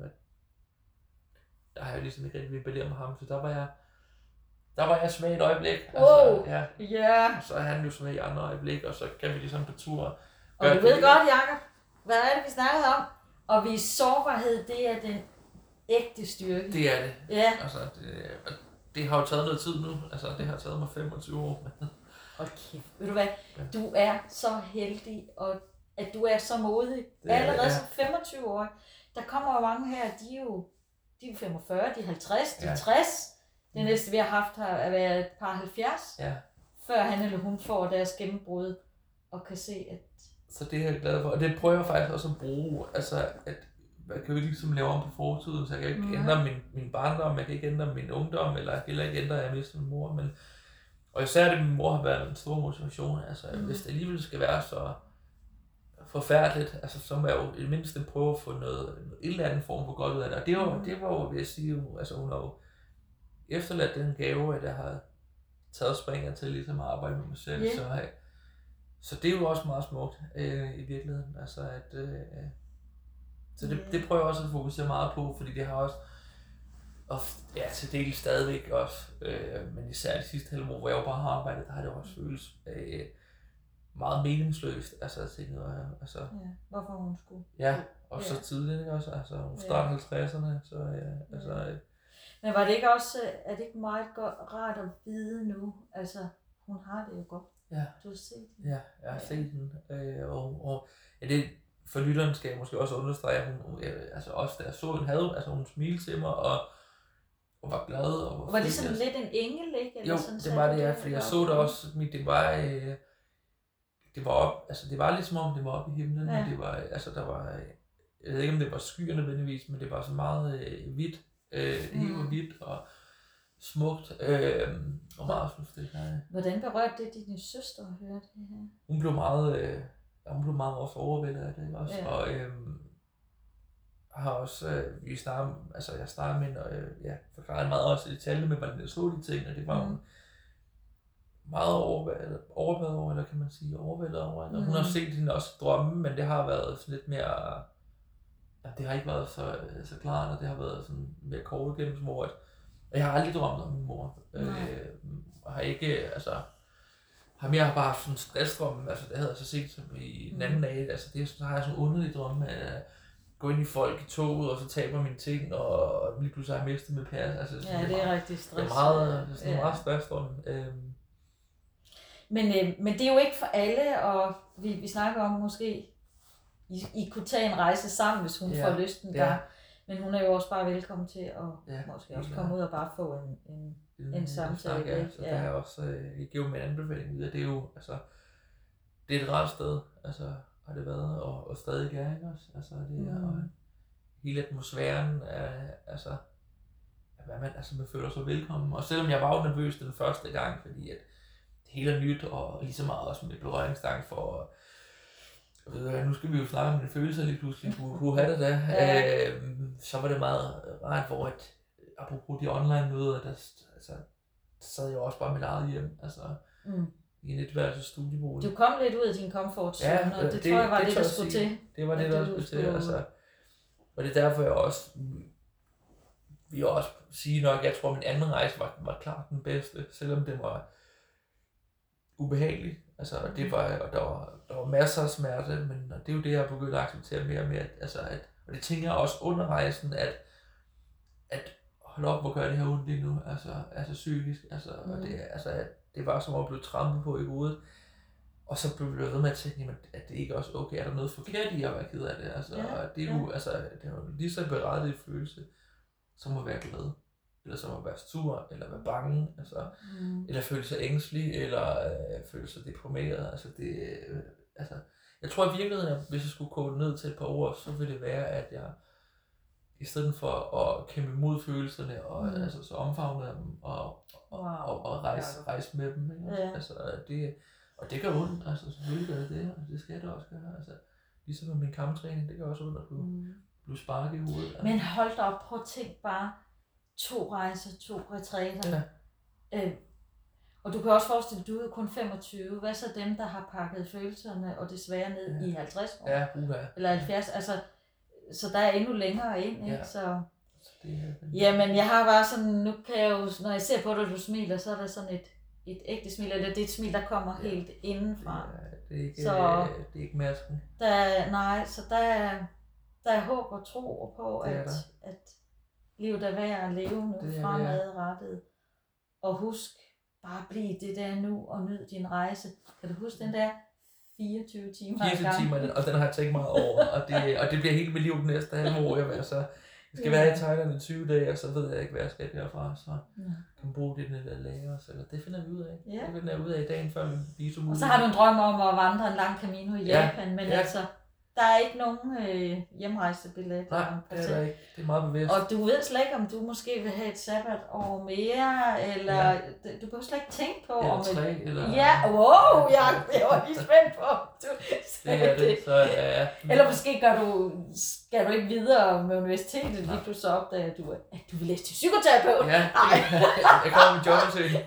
der har jeg ligesom ikke rigtig rebelleret med ham, så der var jeg, der var jeg svag et øjeblik, altså, wow. ja, yeah. så er han jo svag i andre øjeblik, og så kan vi ligesom på tur. Og du ved godt, Jakob, hvad er det, vi snakkede om? Og vis sårbarhed, det er den ægte styrke. Det er det. Ja. Altså, det, det har jo taget noget tid nu. Altså, det har taget mig femogtyve år. Og kæft, ved du hvad? Du er så heldig, og at du er så modig. Det er allerede det, ja. Som femogtyve år. Der kommer jo mange her, de er jo, de er femogfyrre, de er halvtreds, de er ja. tres. Det mm. næste, vi har haft, har været et par halvfjerds. Ja. Før han eller hun får deres gennembrud og kan se, at så det er jeg glad for, og det prøver jeg faktisk også at bruge, altså at jeg kan jo ikke ligesom lave om på fortiden, så jeg kan ikke mm. ændre min, min barndom, jeg kan ikke ændre min ungdom, eller jeg kan heller ikke ændre, at jeg mister min mor, men, og især det, min mor har været en stor motivation, altså mm. hvis det alligevel skal være så forfærdeligt, altså så må jeg jo i det mindste prøve at få noget, noget en eller anden form for godt ud af det, og det var, mm. det var jo, vil jeg sige, altså hun har jo efterladt den gave, at jeg har taget springet til ligesom at arbejde med mig selv, yeah. så jeg, Så det er jo også meget smukt øh, i virkeligheden, altså at, øh, så det, det prøver jeg også at fokusere meget på, fordi det har også, og ja, til del stadigvæk også, øh, men især de sidste halve år, hvor jeg jo bare har arbejdet, der har det også føles øh, meget meningsløst, altså at tænke noget, altså. Ja, hvorfor hun skulle. Ja, og ja. Så tidligt, ikke også, altså hun starter halvtredserne, så ja, altså. Ja. Men var det ikke også, er det ikke meget godt, rart at vide nu, altså hun har det jo godt. Ja. Du har set den? Ja, jeg har ja. set den, øh, og, og ja, det, for lytteren skal jeg måske også understrege, at hun, altså også da jeg så hende, havde, altså hun smilte til mig, og, og var glad. Og var, var det sådan lidt en engel, ikke? Eller jo, sådan, det var det, ja, fordi jeg så det også, det var, øh, det var op, altså det var lidt som om, det var oppe i himlen, ja. Men det var, altså der var, jeg ved ikke om det var skyer nødvendigvis, men det var så meget øh, hvidt, øh, mm. helt var hvidt og smukt, øh, og meget smukt. Hvordan berørte det din søster at høre det her? Hun blev meget, øh, hun blev meget også overvældet af det, også, ja. Og øh, har også, øh, vi snakkede, altså jeg snakkede med hende, og øh, ja, forklarede meget også i detaljer med, hvordan jeg så de ting, og det var mm. meget overvældet, overvældet over, eller kan man sige, overvældet over. Mm. Hun har set hende også drømme, men det har været sådan lidt mere, ja, det har ikke været så, så klart, og det har været sådan mere kort igennem, hvor at, jeg har aldrig drømt om min mor. Mm. Øh, og har ikke, altså, har mere bare haft sådan en stressdrømme, altså det havde jeg så set som i den anden dag, altså det, så har jeg sådan en underlig drømme af, gå ind i folk i toget, og så taber mine ting, og lige pludselig har jeg mistet med pæres. Altså, ja, det er, det er rigtig stress. Det er meget, det er sådan ja. meget stressdrøm. Øhm. Men, øh, men det er jo ikke for alle, og vi, vi snakker om måske, I, I kunne tage en rejse sammen, hvis hun ja. får lyst en gang. Ja. Men hun er jo også bare velkommen til at ja, måske også komme ud og bare få en, en, en, en samtale. Ja, så ja. Der er også, øh, jeg giver mig en anbefaling videre, det er jo, altså, det er et rart sted, altså, har det været, og, og stadig er, ikke også? Altså, det er, mm. og hele atmosfæren er, altså, at man, altså, man føler sig velkommen, og selvom jeg var jo nervøs den første gang, fordi at det hele er nyt, og lige så meget også med berøringsangst for, øh, nu skal vi jo snakke om mine følelser lige pludselig, kunne, kunne have det da, ja. øh, så var det meget rart, hvor at, apropos de online møder, der, altså, der sad jeg også bare med eget hjem, altså, mm. i en etværelses studiebolig. Du kom lidt ud af din comfort zone, ja, og det, det tror jeg var det, det der skulle til. Det var det, der skulle til, altså. Og det er derfor, jeg også, vi også sige nok, jeg tror, min anden rejse var, var klart den bedste, selvom det var ubehageligt. Altså, og det var, og der var, der var masser af smerte, men det er jo det, jeg har begyndt at acceptere mere og mere, altså, at, og det tænker jeg også under rejsen, at, at hold op, hvor gør det her ondt lige nu, altså, altså psykisk, altså, mm. og det, altså, at det var som at blive trampet på i hovedet. Og så blev jeg ved med at tænke, at det ikke også okay, er der noget forkert i at være ked af det? Altså, ja, det er jo, ja. altså, det er jo lige så berettiget følelse, som at være glad, eller som at være sur, eller være bange, altså, mm. eller føle sig ængstelig, eller øh, føle sig deprimeret. Altså, det, øh, altså, jeg tror i virkeligheden, at hvis jeg skulle gå ned til et par ord, så ville det være, at jeg i stedet for at kæmpe mod følelserne, og mm. altså, så omfavne dem, og, og, wow. og, og rejse, rejse med dem. Ikke? Ja. Altså, det, og det gør ondt, altså selvfølgelig gør det det, og det skal det også gøre. Altså, ligesom med min kamptræning, det gør også ondt at blive, mm. blive sparket i hovedet. Altså. Men hold da op, prøv at tænke bare, to rejser, to retræter. Ja. Øh, og du kan også forestille dig, du er kun femogtyve. Hvad så dem, der har pakket følelserne og desværre ned ja. i halvtreds år? Ja, uha. Eller halvfjerds, altså, så der er endnu længere ind, ikke? Ja. Så, det er, jamen, jeg har bare sådan, nu kan jeg jo, når jeg ser på dig, du smiler, så er der sådan et, et ægte smil, eller det er et smil, der kommer ja. helt indenfra. Det er, det er ikke, så, det er ikke masken. Der, nej, så der er, der er håb og tro på, at, at livet er værd at leve nu fremadrettet. Og husk, bare bliv det der nu, og nyd din rejse. Kan du huske den der fireogtyve timer? fireogtyve timer, og den har jeg tænkt meget over, og det, og det bliver helt med liv den næste halve år. Jeg, vil, altså, jeg skal ja. være i Thailand i tyve dage, og så ved jeg ikke, hvad jeg skal derfra, så ja. kan man bruge det, der lærer os, eller det finder vi ud af. Ja. Det finder jeg ud af i dagen før vi visum. Og så har du en drøm om at vandre en lang Camino i Japan, ja. men ja. altså, der er ikke nogen øh, hjemrejsebilletter. Nej, det er der ikke. Det er meget bevidst. Og du ved slet ikke, om du måske vil have et sabbatår mere, eller ja. du kan slet ikke tænke på, eller om tre, et... eller... Ja, wow, jeg, jeg var lige spændt på, du sagde det. Er det. Så, ja, ja. Eller måske gør du, skal du ikke videre med universitetet, lige pludselig så opdager at du, at du vil læse til psykoterapeut. Ja, nej. Jeg kommer med jobbesøgning.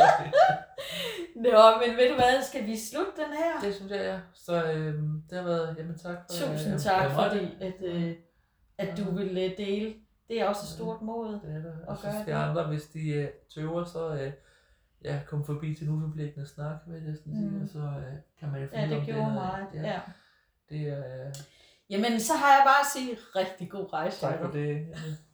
Nå, men ved du hvad, skal vi slutte den her? Det synes jeg, ja. Så øhm, det har været, jamen tak for Tusind øh, tak, fordi at, øh, at du ville dele. Det er også et stort mod det er det. at og gøre det. Og så andre, hvis de øh, tøver, så øh, ja, kom forbi til en uforpligtende snak, vil jeg næsten sige, mm. og så øh, kan man jo finde ja, det om gjorde det. meget, ja. ja. Det er... Øh, jamen, så har jeg bare at sige rigtig god rejse. Tak for det. Ja.